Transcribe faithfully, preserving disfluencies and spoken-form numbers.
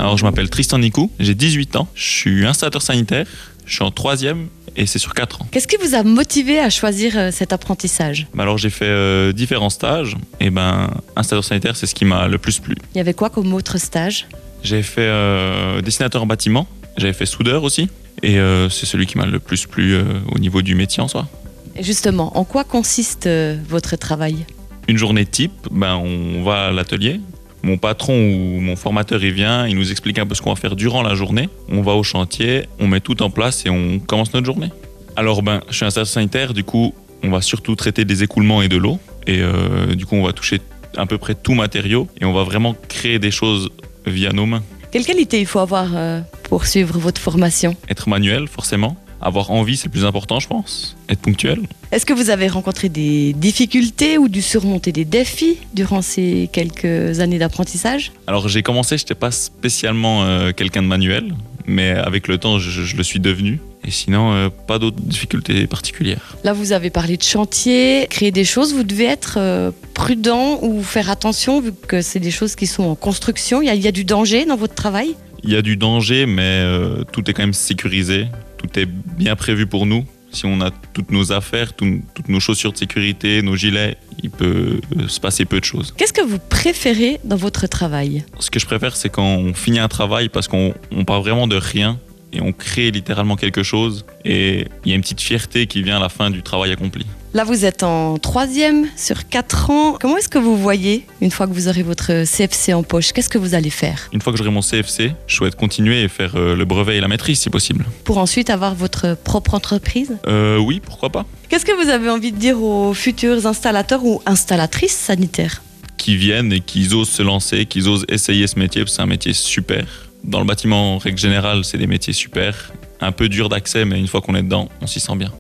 Alors je m'appelle Tristan Nicou, j'ai dix-huit ans, je suis installateur sanitaire, je suis en troisième et c'est sur quatre ans. Qu'est-ce qui vous a motivé à choisir euh, cet apprentissage? Bah alors j'ai fait euh, différents stages et ben installateur sanitaire c'est ce qui m'a le plus plu. Il y avait quoi comme autre stage? J'ai fait euh, dessinateur en bâtiment, j'avais fait soudeur aussi et euh, c'est celui qui m'a le plus plu euh, au niveau du métier en soi. Et justement, en quoi consiste euh, votre travail? Une journée type, ben on va à l'atelier. Mon patron ou mon formateur, il vient, il nous explique un peu ce qu'on va faire durant la journée. On va au chantier, on met tout en place et on commence notre journée. Alors, ben, je suis installateur sanitaire, du coup, on va surtout traiter des écoulements et de l'eau. Et euh, du coup, on va toucher à peu près tout matériau et on va vraiment créer des choses via nos mains. Quelle qualité il faut avoir euh, pour suivre votre formation? Être manuel, forcément. Avoir envie, c'est le plus important, je pense. Être ponctuel. Est-ce que vous avez rencontré des difficultés ou dû surmonter des défis durant ces quelques années d'apprentissage? Alors, j'ai commencé, je n'étais pas spécialement euh, quelqu'un de manuel, mais avec le temps, je, je le suis devenu. Et sinon, euh, pas d'autres difficultés particulières. Là, vous avez parlé de chantier, créer des choses. Vous devez être euh, prudent ou faire attention vu que c'est des choses qui sont en construction. Il y a, il y a du danger dans votre travail? Il y a du danger, mais euh, tout est quand même sécurisé. Tout est bien prévu pour nous. Si on a toutes nos affaires, tout, toutes nos chaussures de sécurité, nos gilets, il peut se passer peu de choses. Qu'est-ce que vous préférez dans votre travail? Ce que je préfère, c'est quand on finit un travail parce qu'on on part vraiment de rien et on crée littéralement quelque chose. Et il y a une petite fierté qui vient à la fin du travail accompli. Là, vous êtes en troisième sur quatre ans. Comment est-ce que vous voyez, une fois que vous aurez votre C F C en poche, qu'est-ce que vous allez faire? Une fois que j'aurai mon C F C, je souhaite continuer et faire euh, le brevet et la maîtrise si possible. Pour ensuite avoir votre propre entreprise? Euh, oui, pourquoi pas. Qu'est-ce que vous avez envie de dire aux futurs installateurs ou installatrices sanitaires? Qui viennent et qui osent se lancer, qui osent essayer ce métier, parce que c'est un métier super. Dans le bâtiment, en règle générale, c'est des métiers super. Un peu dur d'accès, mais une fois qu'on est dedans, on s'y sent bien.